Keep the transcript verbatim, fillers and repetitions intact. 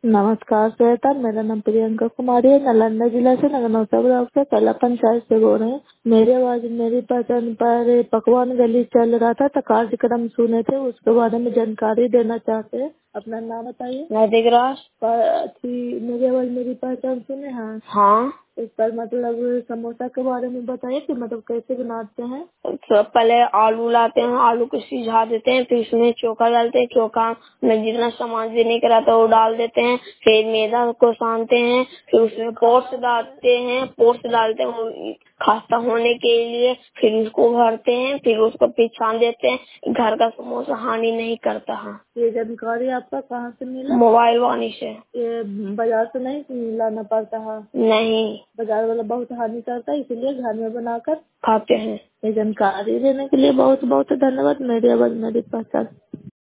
नमस्कार श्वेता, मेरा नाम प्रियंका कुमारी है। नालंदा जिला से नगरनौसा ब्लॉक से पहला पंचायत से बोल रहे हैं। मेरे आवाज मेरी पहचान पर पकवान गली चल रहा था तो कार्यक्रम सुने थे, उसके बारे में जानकारी देना चाहते हैं। अपना नाम बताइए। नैतिक राज। पर थी मेरी आवाज मेरी पहचान सुने। हाँ हाँ। इस पर मतलब समोसा के बारे में बताइए कि मतलब कैसे बनाते हैं। तो पहले आलू लाते हैं, आलू को सिझा देते हैं, फिर उसमें चोखा डालते हैं, चोखा में जितना सामान देने का रहता है वो डाल देते हैं, फिर मैदा को सानते हैं, फिर उसमें पोर्स डालते हैं, पोर्स डालते हैं खास्ता होने के लिए, फिर उसको भरते हैं, फिर उसको फिर छान देते हैं। घर का समोसा हानि नहीं करता है। ये जानकारी आपका कहाँ से मिला? मोबाइल वाणी से। ये बाजार से नहीं लाना पड़ता है? नहीं, बाजार वाला बहुत हानि करता है, इसलिए घर में बनाकर खाते हैं। ये जानकारी देने के लिए बहुत बहुत धन्यवाद। मेरी आवाज मेरी पहचान।